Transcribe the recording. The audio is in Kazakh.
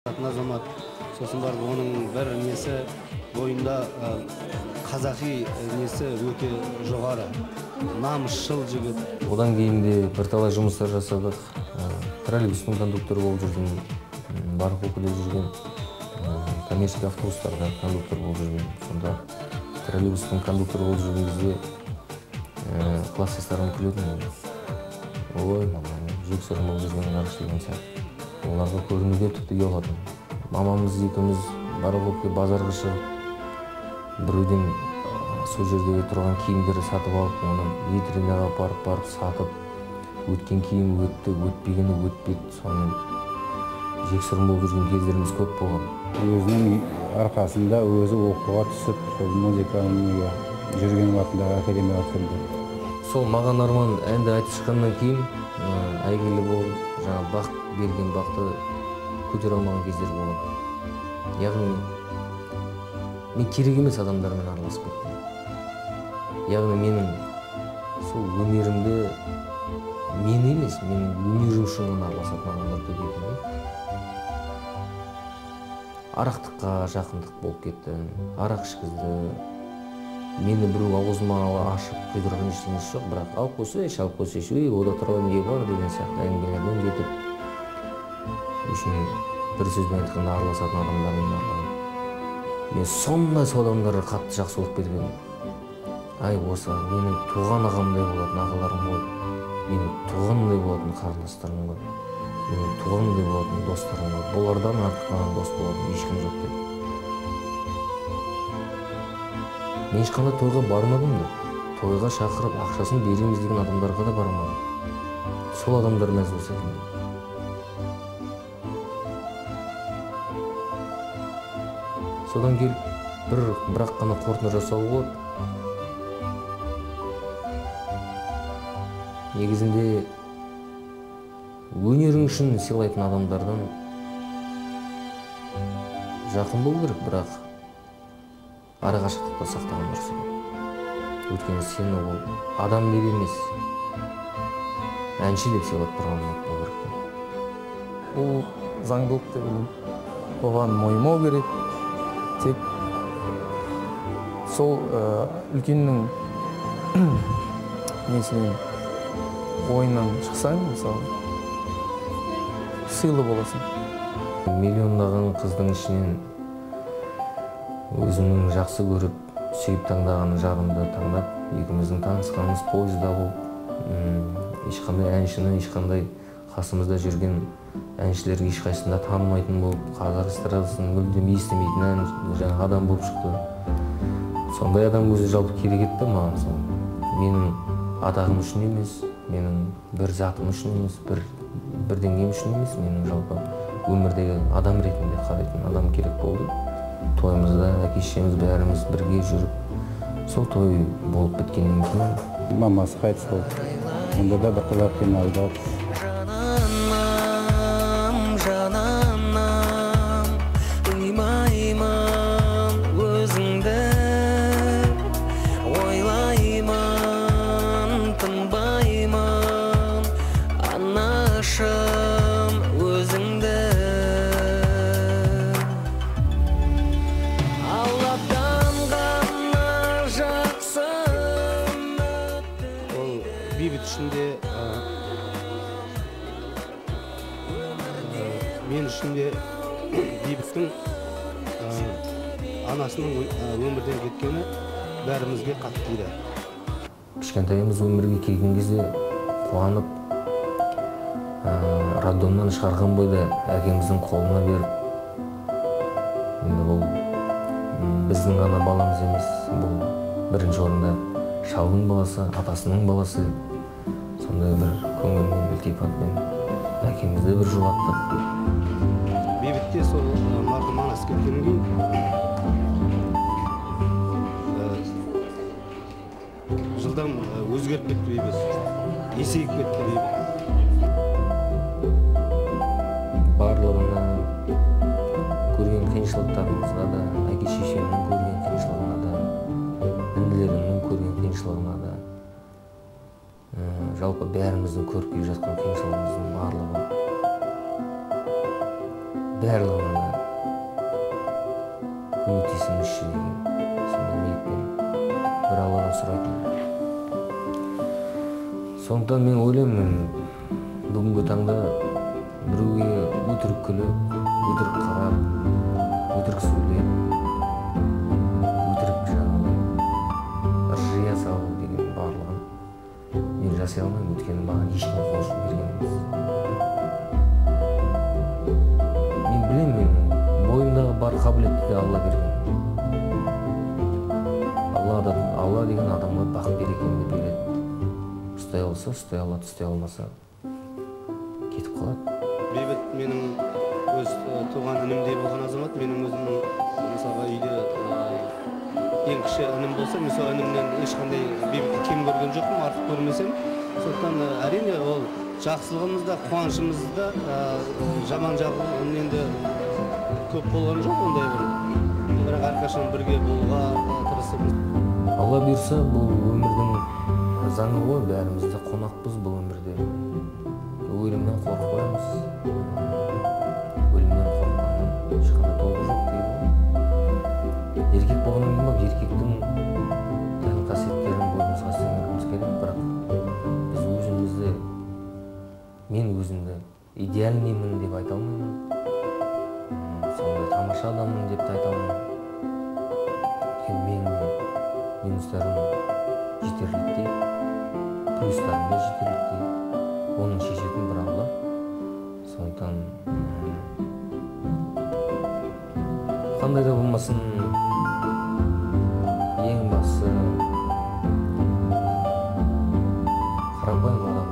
Азамат, сосын барып оның бір несі бойында қазақи несі өте жоғары, намысшыл жігіт. Одан кейін де бірталай жұмыстар жасадық. Троллейбустың кондукторы болып жүрдім, барлық оқуда жүрген, коммерческих автобустарда кондуктор болып жүрген. Сонда троллейбустың кондукторы болып жүрген кезде класстастарым күлетін. Ой, жексұрын болып жүрген қарыш деген сияқты. Оларға көрінуге тіпті ұялатын. Мамамыз екеуміз барлық базарға шығып, біреуден сол жердегі тұрған киімдерді сатып алып, оны витринаға барып сатып, өткен киім өтті, өтпегені өтпеді. Соның жексұрын болып жүрген кездеріміз көп болған. Өзінің арқасында өзі оқуға түсіп, сол музыкаға жүрген уақытында академияға кірді. Сол маған арман әнді айтып шыққаннан кейін әйгілі болып, жаңа бақ берген бақты көтере алмаған кездер болады. Яғни мен керек емес адамдармен араласып кеттім. Яғни менің сол өнерімді мен емес, менің өнерім үшін ғана араласатын адамдар көбейді. Арақтыққа жақындық болып кетті, арақ ішкізді. Мені біреу аузыма ашып құйдырған ештеңесі жоқ, бірақ алып қойсайшы, ода тұрған не бар деген сияқты әңгімелерден кетіп, үшін бір сөзбен айтқанда араласатын адамдармен араласып. Мен сондай сол адамдарға қатты жақсы болып кеткен. Ай, осы менің туған ағамдай болатын ағаларым ғой, менің туғандай болатын қарындастарым ғой, менің туғандай болатын достарым ғой. Бұлардан артық маған дос болатын ешкім жоқ деп. Мен ешқандай тойға бармадым да, тойға шақырып ақшасын береміз деген адамдарға да бармадым. Сол адамдар мәз болса екен. Содан келіп бірақ қана қорытынды жасау болады. Негізінде өнерің үшін сыйлайтын адамдардан жақын болу керек, бірақ арақашықтықта сақтаған дұрыс. Өйткені сені ол адам деп емес, әнші деп сыйлап тұрған болу керек. Бұл заңдылық деп ойлаймын. Оған мойымау керек. Тек сол үлкеннің несінен ойынан шықсаң, мысалы, сыйлы боласың. Миллиондаған қыздың ішінен өзімнің жақсы көріп, сүйіп таңдаған жарымды таңдап, екеуміздің танысқанымыз пойызда болып, ешқандай әншіні, ешқандай қасымызда жүрген әншілер ешқайсында танымайтын болып, қазақ эстрадасын мүлдем естімейтін жаңа адам болып шықты. Сондай адам өзі жалпы керек етті маған. Менің атағым үшін емес, менің бір затым үшін емес, бірдеңем үшін емес, менің жалпы өмірдегі адам ретінде қарайтын адам керек болды. Тойымызда әке-шешеміз бәріміз бірге жүріп, сол той болып біткеннен кейін Мамасы қайтыс болды. Онда да бірталай қиналдық. Бейбіт ішінде, мен ішінде Бейбіттің анасының өмірден кеткені бәрімізге қатты тиді. Кішкентайымыз өмірге келген кезде қуанып, роддомнан шығарған бойда әкеміздің қолына беріп, бұл біздің ғана баламыз емес, бұл бірінші орында шалдың баласы, атасының баласы. Сондай бір көңілмен, ілтипатпен әкемізді бір жұбаттық. Бейбітте сол марқұм анасы кеткеннен кейін жылдам өзгеріп кетті Бейбіт, есейіп кетті Бейбіт. Барлығына көрген қиыншылықтарымызға да, әке-шешемнің көрген қиыншылығына да, інілерімнің көрген қиыншылығына да, жалпы бәріміздің көріп келе жатқан қиыншылығымыздың барлығы барлығына да көмектесіңізші деген сондай ниетпен бір Алладан сұрайтын. Сондықтан мен ойлаймын, бүгінгі таңда біреуге өтірік күліп, өтірік қарап, өтірік сөйлеп, өтірік жаңағы ыржия салу деген барлығын мен жасай алмаймын, өйткені маған ешкім қол ұшын берген емес. Мен білемін, мен бойымдағы бар қабілетті де Алла берген. Алла деген адамға бақ берекені береді. Ұстай алса, ұстай алады, ұстай алмаса кетіп қалады. Бейбіт менің өз туған інімдей болған азамат. Менің өзімнің мысалға үйде ең кіші інім болса, мен сол інімнен ешқандай Бейбітті кем көрген жоқпын, артық көрмесем. Сондықтан әрине ол жақсылығымызда, қуанышымызда жаман жағы енді көп болған жоқ ондай бір. Бірақ әрқашан бірге болуға тырысып. Алла бұйырса, бұл өмірдің заңы ғой, бәрімізде қонақпыз бұл өмірде. Өлімнен қорықпаймыз. Өлімнен қорыққаннан ешқандай тобы жоқ дейді ғой. Еркек болғаннан кейін еркектің тән қасиеттерін бойымызға сіңіргіміз керек, бірақ біз өзімізді, мен өзімді идеальныймын деп айта алмаймын. Сондай тамаша адаммын деп те айта алмаймын. Менің минустарым жетерліктей, плюстарым да жетерліктей. Оның шешетін бір Алла. Сондықтан қандай да болмасын, ең басы қарапайым